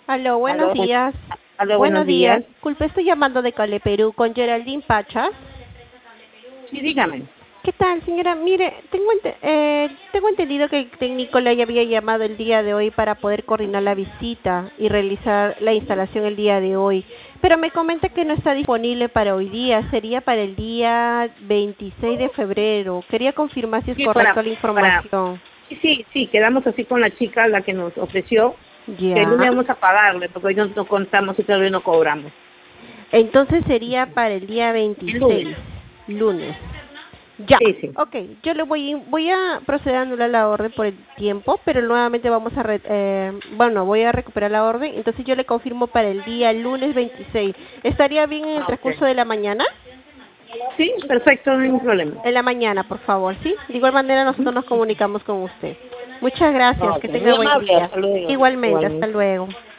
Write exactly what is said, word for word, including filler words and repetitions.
Aló, buenos Aló, días. aló, Buenos buenos días. días. Disculpe, estoy llamando de Cale, Perú, con Geraldine Pachas. Sí, dígame. ¿Qué tal, señora? Mire, tengo, ente- eh, tengo entendido que el técnico le había llamado el día de hoy para poder coordinar la visita y realizar la instalación el día de hoy. Pero me comenta que no está disponible para hoy día, sería para el día veintiséis de febrero. Quería confirmar si es Sí, correcta para, la para, información. sí, sí, sí, quedamos así con la chica, la que nos ofreció, que el lunes Ya. vamos a pagarle, porque hoy no, no contamos y todavía no cobramos. Entonces sería para el día El lunes. veintiséis, lunes. Ya, Sí, sí. ok, yo le voy, voy a proceder a anular la orden por el tiempo, pero nuevamente vamos a, re- eh, bueno, voy a recuperar la orden, entonces yo le confirmo para el día lunes veintiséis. ¿Estaría bien en el Ah, ok. transcurso de la mañana? Sí, perfecto, no hay ningún problema. En la mañana, por favor, ¿sí? De igual manera Ujú. nosotros nos comunicamos con usted. Muchas Ah, gracias, ok. que Muy tenga buen amable, día. hasta luego. Igualmente, hasta Igualmente. luego.